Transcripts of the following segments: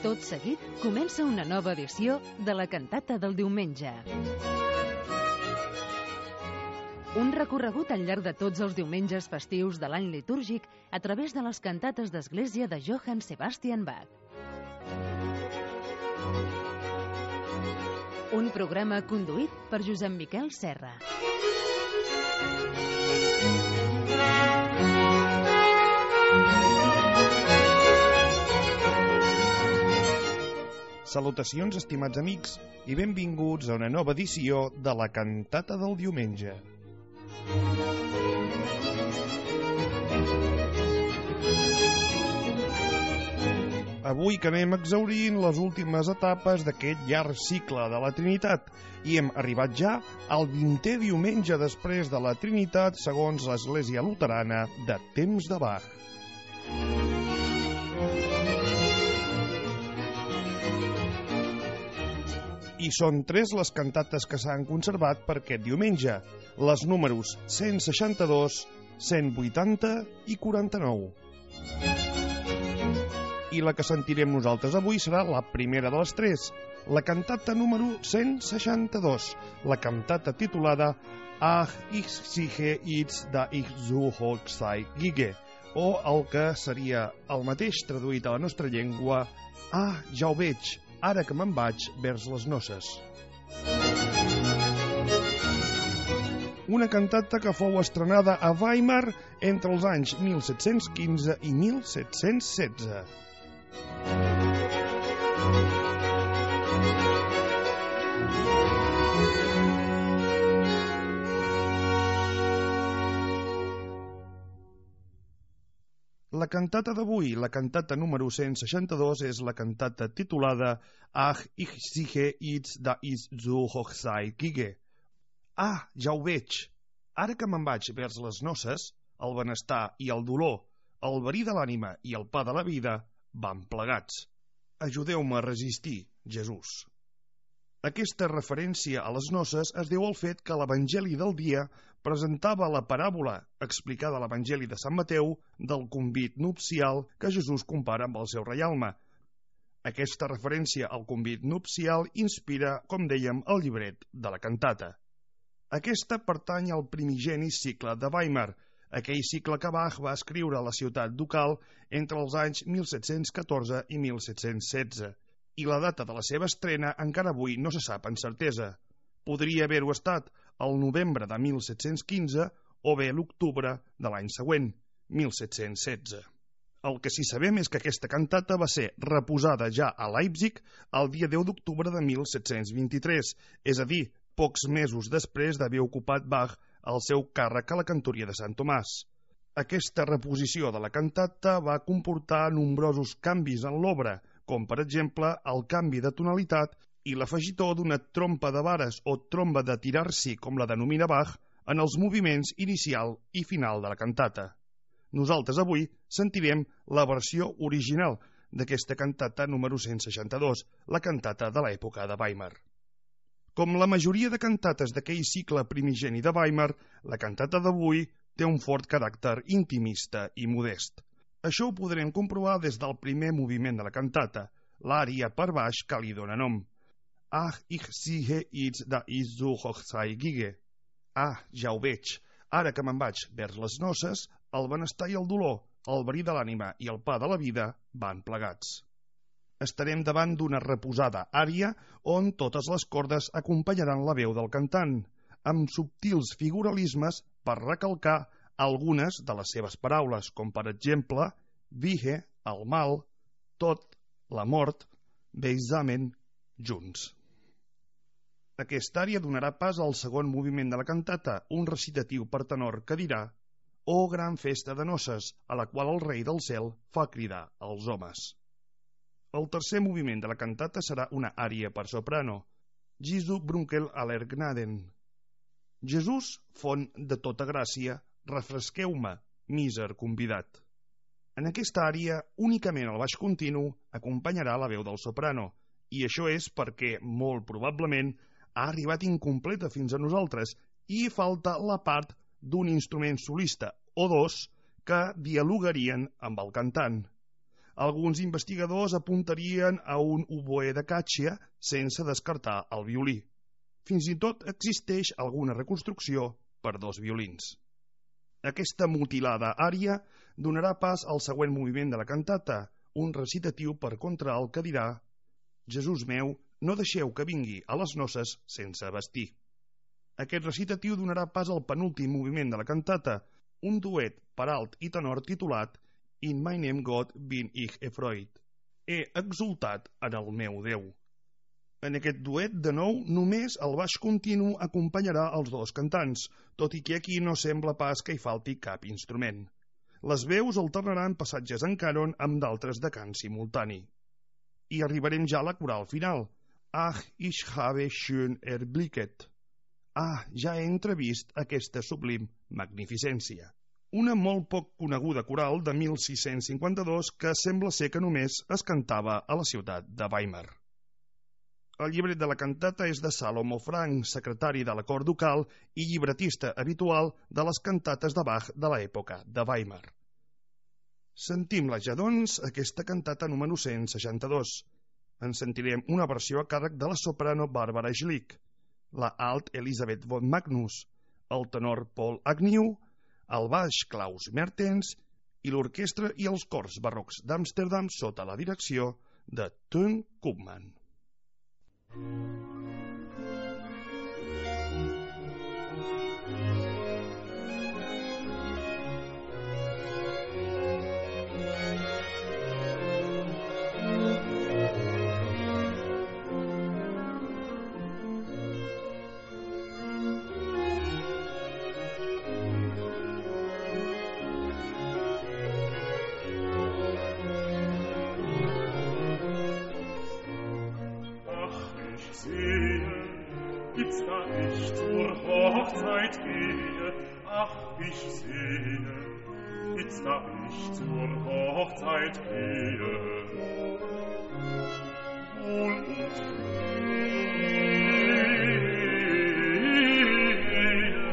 Tot seguit comença una nova edició de la cantata del diumenge. Un recorregut al llarg de tots els diumenges festius de l'any litúrgic a través de les cantates d'església de Johann Sebastian Bach. Un programa conduït per Josep Miquel Serra. Salutacions, estimats amics, i benvinguts a una nova edició de la cantata del diumenge. Avui que anem exhaurint les últimes etapes d'aquest llarg cicle de la Trinitat i hem arribat ja al 20è diumenge després de la Trinitat segons l'Església Luterana de temps de Bach. I són 3 les cantates que s'han conservat per aquest diumenge, les números 162, 180 i 49. I la que sentirem nosaltres avui serà la primera de les 3, la cantata número 162, la cantata titulada Ach, ich sehe jetzt, da ich zu Hochzeit gehe, o el que seria el mateix traduït a la nostra llengua, Ah, ja ho veig, ara que me'n vaig vers les noces. Una cantata que fou estrenada a Weimar entre els anys 1715 i 1716. La cantata d'avui, la cantata número 162, és la cantata titulada Ach, ich sehe jetzt, da ich zu Hochzeit gehe. Ah, ja ho veig. Ara que me'n vaig vers les noces, el benestar i el dolor, el verí de l'ànima i el pa de la vida van plegats. Ajudeu-me a resistir, Jesús. Aquesta referència a les noces es deu al fet que l'Evangeli del dia presentava la paràbola explicada a l'Evangeli de Sant Mateu del convit nupcial que Jesús compara amb el seu reialme. Aquesta referència al convit nupcial inspira, com dèiem, el llibret de la cantata. Aquesta pertany al primigeni cicle de Weimar, aquell cicle que Bach va escriure a la ciutat ducal entre els anys 1714 i 1716. I la data de la seva estrena encara avui no se sap amb certesa. Podria haver-ho estat el novembre de 1715 o bé l'octubre de l'any següent, 1716. El que sí sabem és que aquesta cantata va ser reposada ja a Leipzig el dia 10 d'octubre de 1723, és a dir, pocs mesos després d'haver ocupat Bach el seu càrrec a la cantoria de Sant Tomàs. Aquesta reposició de la cantata va comportar nombrosos canvis en l'obra, com per exemple el canvi de tonalitat i l'afegitó d'una trompa de vares o tromba de tirar-si, com la denomina Bach, en els moviments inicial i final de la cantata. Nosaltres avui sentirem la versió original d'aquesta cantata número 162, la cantata de l'època de Weimar. Com la majoria de cantates d'aquell cicle primigeni de Weimar, la cantata d'avui té un fort caràcter intimista i modest. Això ho podrem comprovar des del primer moviment de la cantata, l'ària per baix que li dóna nom. Ach, ich sehe jetzt, da ich zu Hochzeit gehe. Ah, ja ho veig. Ara que me'n vaig vers les noces, el benestar i el dolor, el verí de l'ànima i el pa de la vida van plegats. Estarem davant d'una reposada ària on totes les cordes acompanyaran la veu del cantant, amb subtils figuralismes per recalcar algunes de les seves paraules, com per exemple, Wehe, el mal, tot, la mort, beisamen, junts. Aquesta ària donarà pas al segon moviment de la cantata, un recitatiu per tenor que dirà «Oh gran festa de noces, a la qual el rei del cel fa cridar als homes». El tercer moviment de la cantata serà una ària per soprano, Jesu Brunkel aller Gnaden. Jesús, font de tota gràcia, refresqueu-me, míser convidat. En aquesta ària, únicament el baix continu acompanyarà la veu del soprano, i això és perquè, molt probablement, ha arribat incompleta fins a nosaltres i falta la part d'un instrument solista o dos que dialogarien amb el cantant. Alguns investigadors apuntarien a un oboè de caccia sense descartar el violí. Fins i tot existeix alguna reconstrucció per 2 violins. Aquesta mutilada ària donarà pas al següent moviment de la cantata, un recitatiu per contralt que dirà: Jesús meu, no deixeu que vingui a les noces sense vestir. Aquest recitatiu donarà pas al penúltim moviment de la cantata, un duet per alt i tenor titulat In meinem Gott bin ich erfreut. He exultat en el meu Déu. En aquest duet, de nou, només el baix continu acompanyarà els 2 cantants, tot i que aquí no sembla pas que hi falti cap instrument. Les veus alternaran passatges en cànon amb d'altres de cant simultani. I arribarem ja a la coral final. Ach, ich habe schön erblicket. Ah, ja he entrevist aquesta sublim magnificència. Una molt poc coneguda coral de 1652 que sembla ser que només es cantava a la ciutat de Weimar. El llibret de la cantata és de Salomo Frank, secretari de la cort ducal i llibretista habitual de les cantates de Bach de l'època de Weimar. Sentim-la ja, doncs, aquesta cantata número 162. En sentirem una versió a càrrec de la soprano Barbara Schlick, la alt Elisabeth von Magnus, el tenor Paul Agnew, el baix Klaus Mertens i l'orquestra i els cors barrocs d'Amsterdam sota la direcció de Teun Koopman. Ich sehe, jetzt da ich zur Hochzeit gehe, wohl und wehe.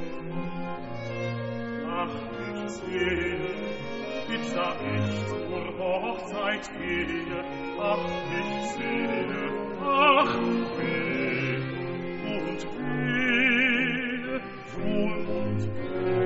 Ach, ich sehe, jetzt da ich zur Hochzeit gehe, ach, ich sehe, ach, weh und wehe, wohl und wehe.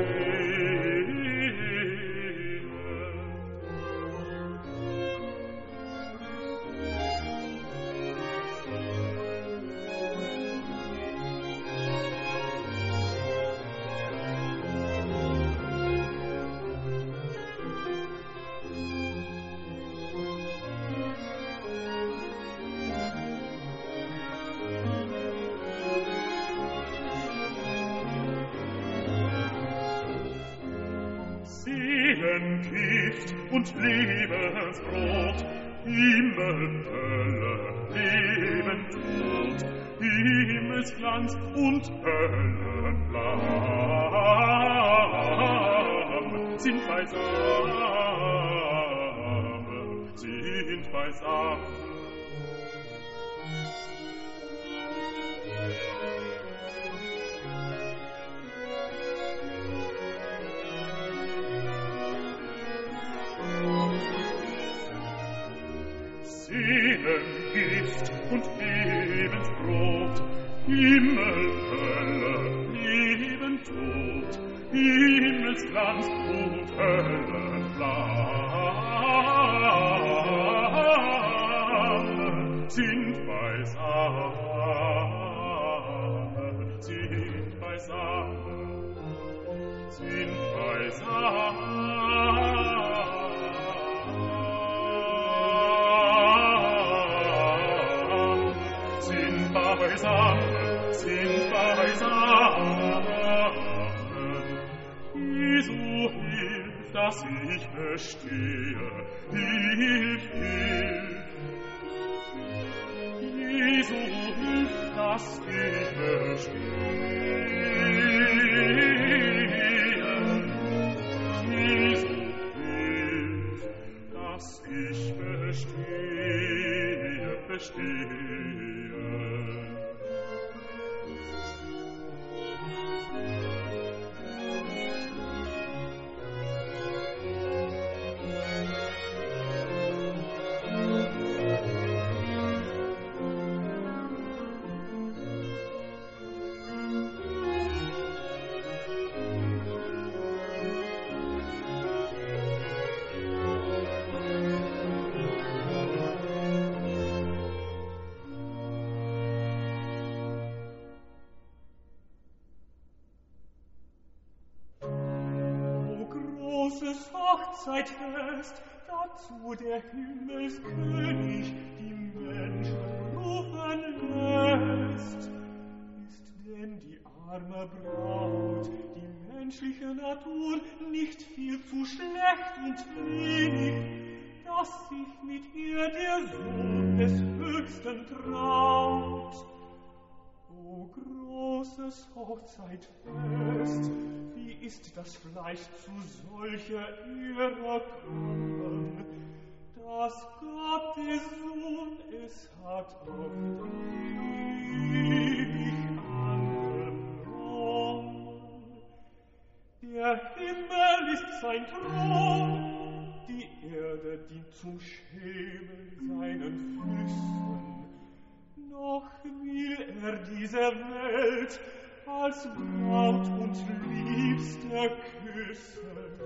Gift und Lebensbrot, Himmel, Hölle, Leben, Tod, Himmelsglanz und Höllenflamme sind beisammen. Gift und Lebensbrot, Himmel, Hölle, Leben, Tod, Himmelsglanz und Höllenflamme sind beisammen, sind beisammen, sind beisammen. Sind beisammen. Jesu, hilf, dass ich bestehe, hilf. Jesu, hilf, dass ich bestehe. Jesu, hilf, dass ich bestehe. großes Hochzeitfest, dazu der Himmelskönig die Menschen rufen lässt. Ist denn die arme Braut, die menschliche Natur, nicht viel zu schlecht und wenig, dass sich mit ihr der Sohn des Höchsten traut? O großes Hochzeitfest, wie ist das vielleicht zu solcher Ehre kommen, dass Gott der Sohn es hat auf ewig angenommen. Der Himmel ist sein Thron, die Erde dient zum Schemel seinen Füßen. Noch will diese Welt als Braut und Liebste küssen.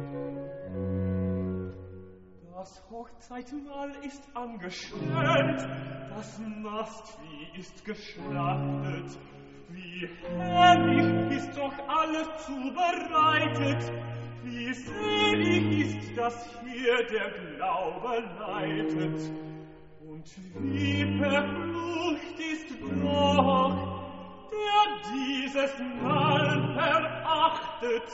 Das Hochzeitmahl ist angestellt, das Mastvieh ist geschlachtet. Wie herrlich ist doch alles zubereitet, wie selig ist, dass hier der Glaube leitet. Und wie verflucht ist doch, der dieses Mahl verachtet.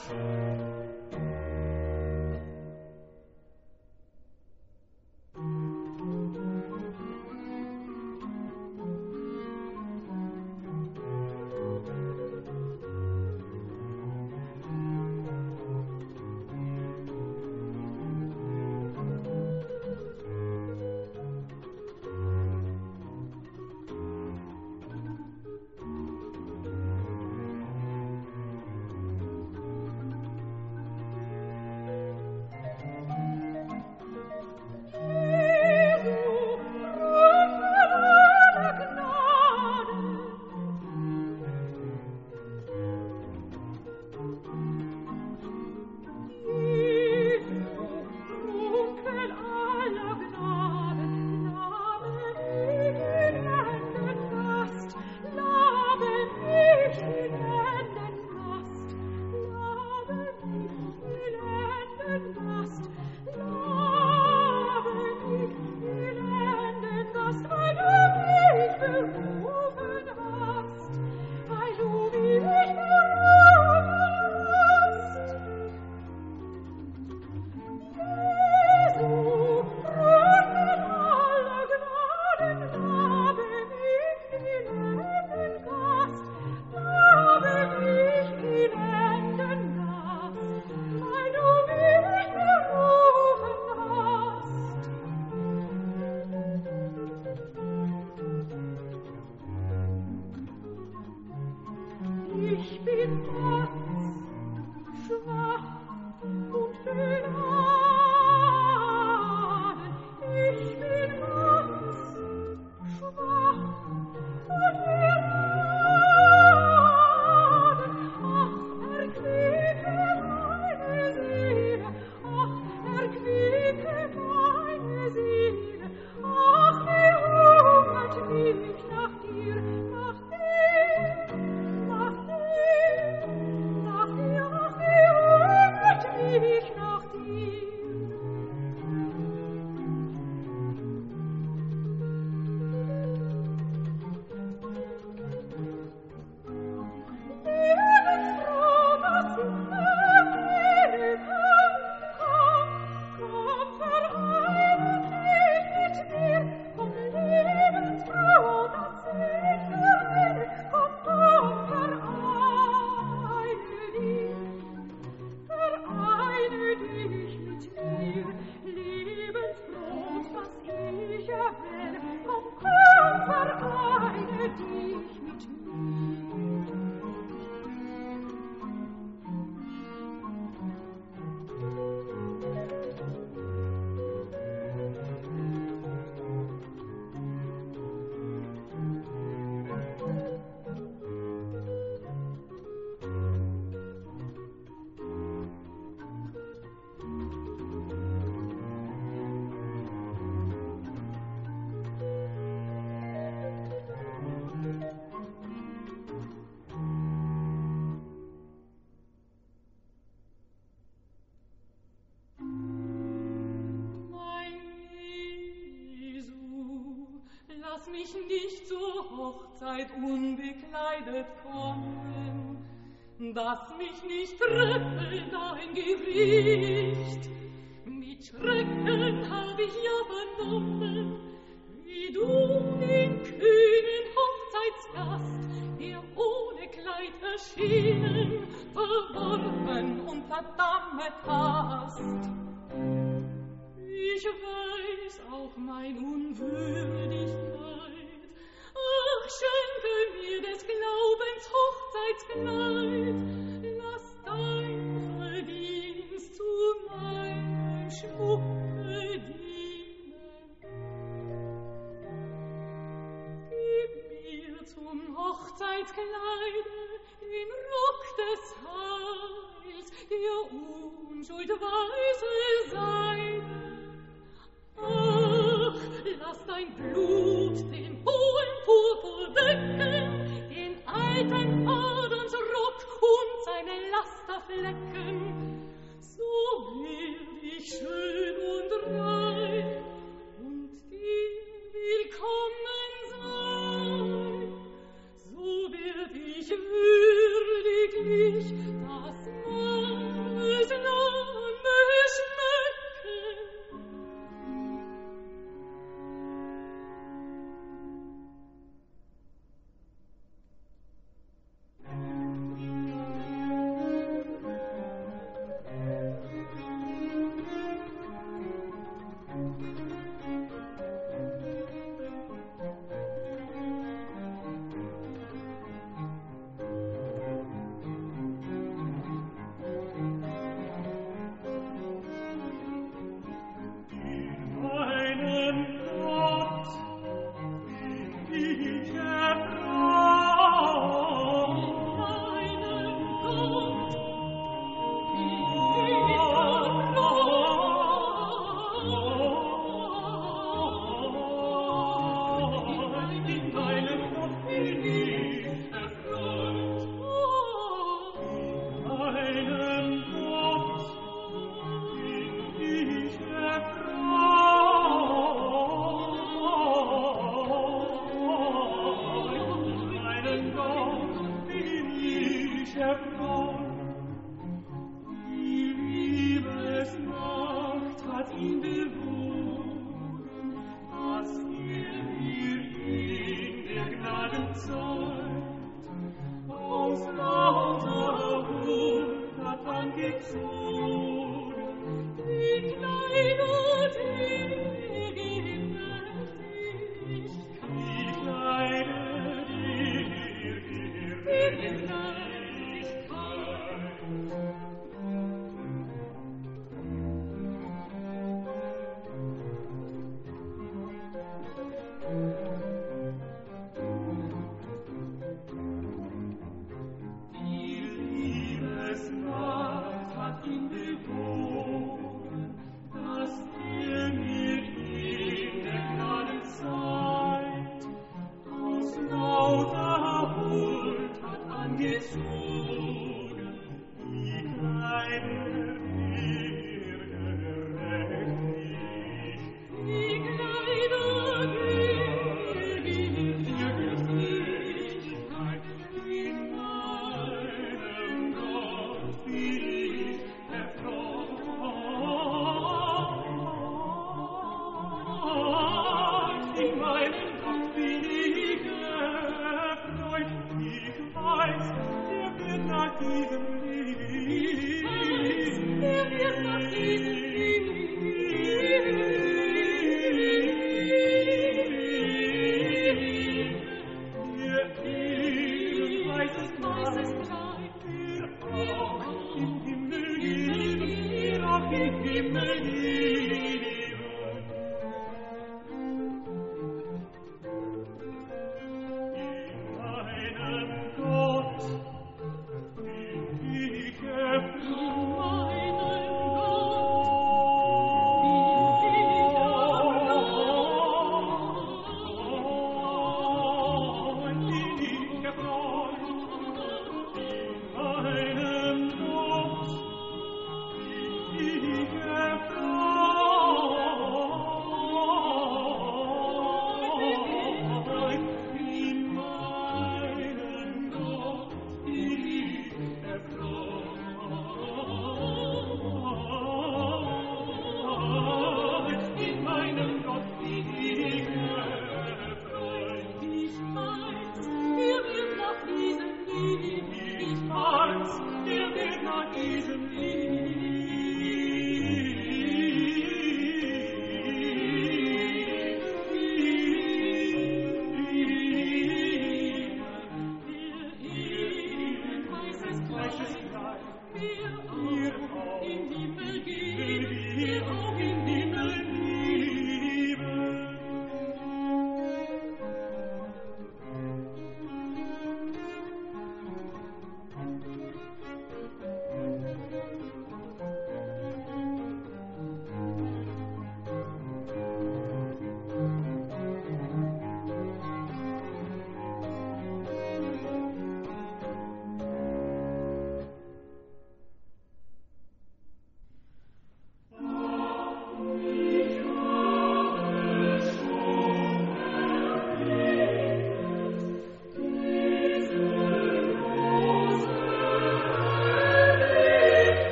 Ich bin ganz schwach und beladen. Ich bin ganz schwach und beladen. Ach, erquicke meine Seele. Ach, erquicke meine Seele. Ach, wie hungert mich nach dir, nach dir, nach dir, nach dir, ach, wie hungert mich nach dir. mich nicht zur Hochzeit unbekleidet kommen, dass mich nicht treffe dein Gericht. Mit Schrecken hab ich ja vernommen, wie du den kühnen Hochzeitsgast, der ohne Kleid erschienen, verworfen und verdammt hast. Ich weiß auch mein Unwürdigkeit, ach, schenke mir des Glaubens Hochzeitskleid, lass dein Verdienst zu meinem Schmucke dienen. Gib mir zum Hochzeitskleide den Rock des Heils, der Unschuld weiße Seide. Ach, lass dein Blut den hohen Purpur decken, den alten Adamsrock und seine Laster flecken. So werd ich schön und rein und dir willkommen sein. So werd ich würdiglich das Mannes Name schmecken. Oh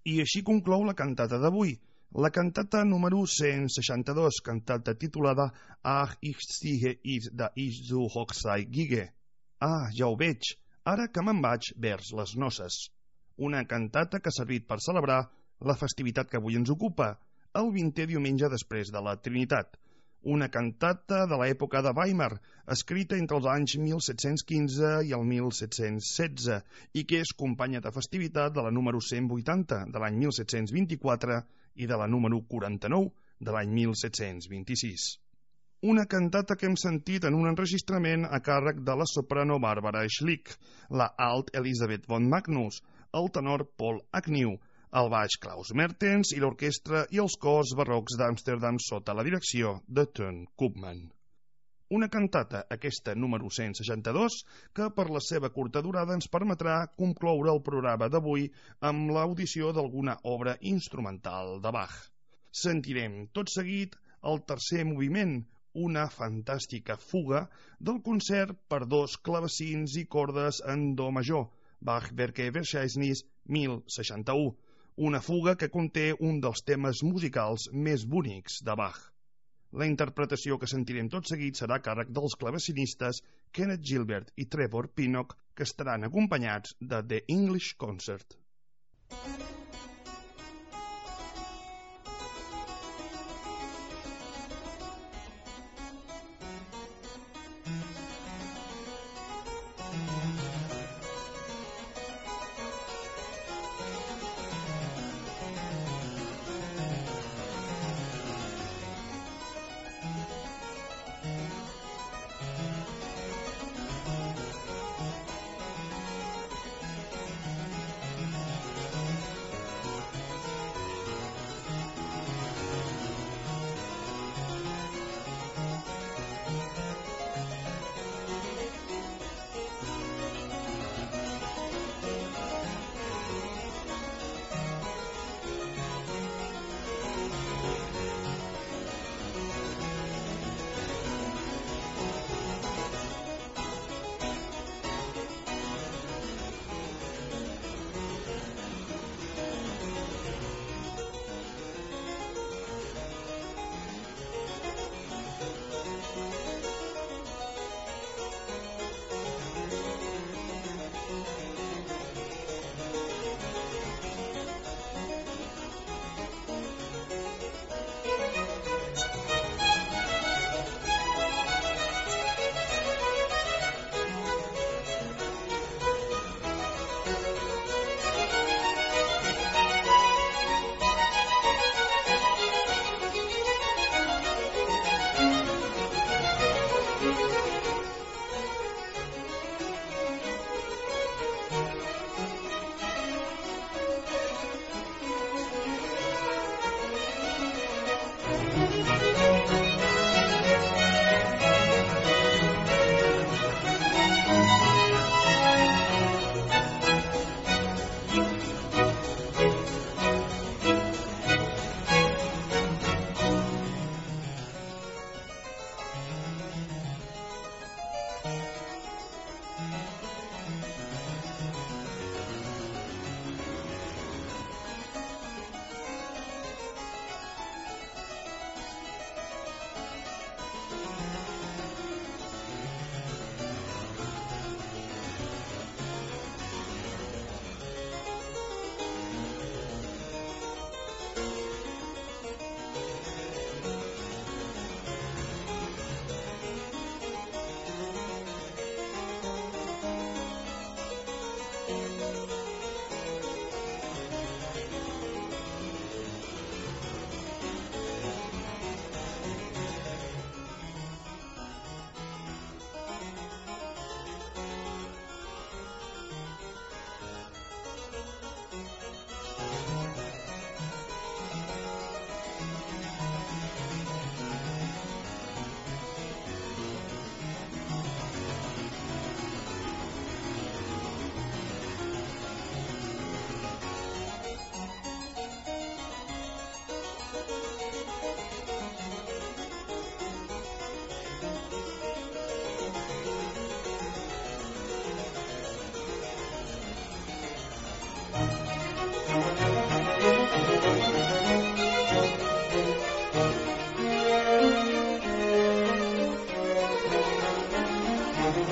I així conclou la cantata d'avui, la cantata número 162, cantata titulada Ach, ich sehe it, da ich zu Hochzeit gehe. Ah, ja ho veig, ara que me'n vaig vers les noces. Una cantata que ha servit per celebrar la festivitat que avui ens ocupa, el 20è diumenge després de la Trinitat. Una cantata de l'època de Weimar, escrita entre els anys 1715 i el 1716, i que és companya de festivitat de la número 180 de l'any 1724 i de la número 49 de l'any 1726. Una cantata que hem sentit en un enregistrament a càrrec de la soprano Barbara Schlick, la alt Elisabeth von Magnus, el tenor Paul Agnew, el baix Klaus Mertens i l'orquestra i els cors barrocs d'Amsterdam sota la direcció de Teun Koopman. Una cantata, aquesta número 162, que per la seva curta durada ens permetrà concloure el programa d'avui amb l'audició d'alguna obra instrumental de Bach. Sentirem tot seguit el tercer moviment, una fantàstica fuga del concert per 2 clavecins i cordes en do major, Bach-Werke Verzeichnis 1061, una fuga que conté un dels temes musicals més bonics de Bach. La interpretació que sentirem tot seguit serà a càrrec dels clavecinistes Kenneth Gilbert i Trevor Pinnock, que estaran acompanyats de The English Concert.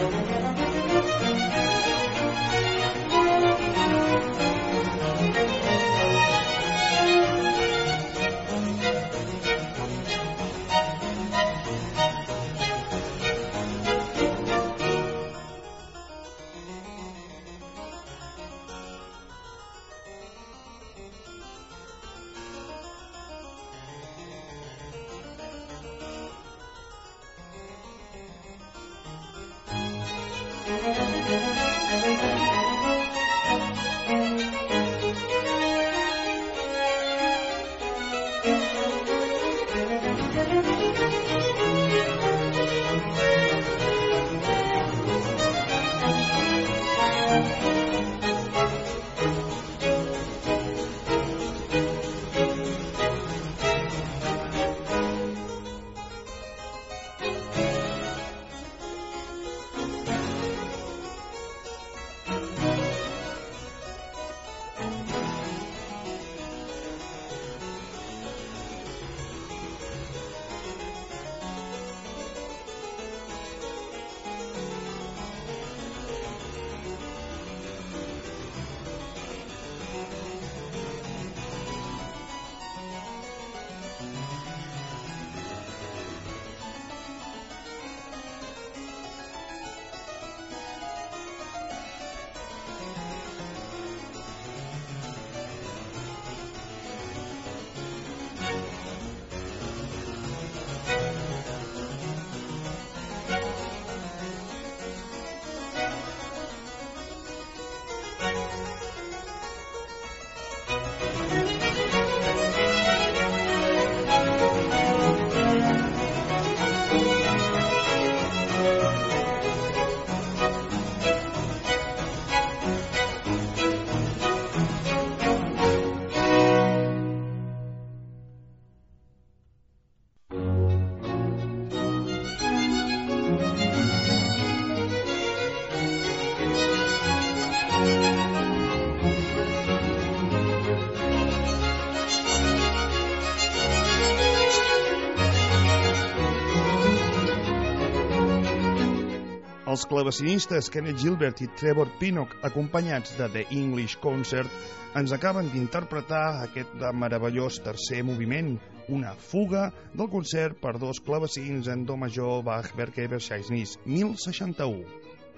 Els clavecinistes Kenneth Gilbert i Trevor Pinnock, acompanyats de The English Concert, ens acaben d'interpretar aquest meravellós tercer moviment, una fuga del concert per dos clavecins en do major Bach-Berger-Verscheißnis, 1061.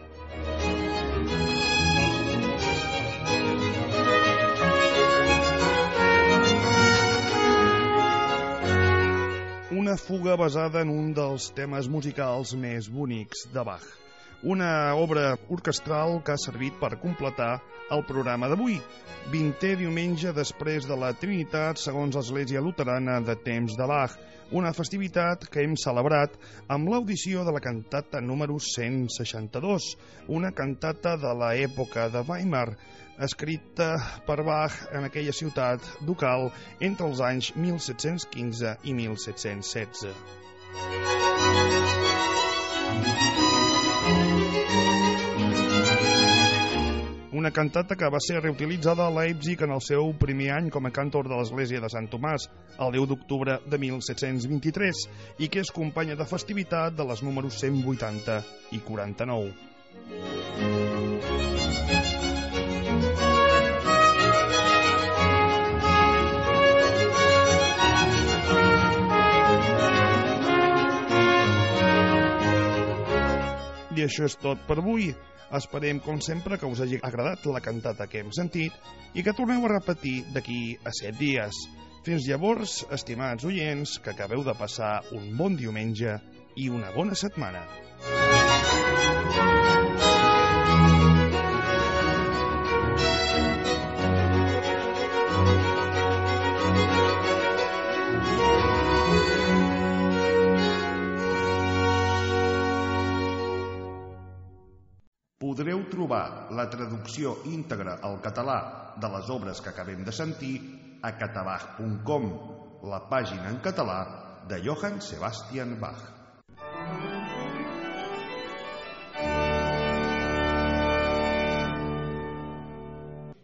Una fuga basada en un dels temes musicals més bonics de Bach. Una obra orquestral que ha servit per completar el programa d'avui, 20è diumenge després de la Trinitat segons l'Església Luterana de temps de Bach, una festivitat que hem celebrat amb l'audició de la cantata número 162, una cantata de l'època de Weimar, escrita per Bach en aquella ciutat ducal entre els anys 1715 i 1716. Una cantata que va ser reutilitzada a Leipzig en el seu primer any com a cantor de l'església de Sant Tomàs, el 10 d'octubre de 1723, i que és companya de festivitat de les números 180 i 49. I això és tot per avui. Esperem, com sempre, que us hagi agradat la cantata que hem sentit i que torneu a repetir d'aquí a 7 dies. Fins llavors, estimats oients, que acabeu de passar un bon diumenge i una bona setmana. Podreu trobar la traducció íntegra al català de les obres que acabem de sentir a catabach.com, la pàgina en català de Johann Sebastian Bach.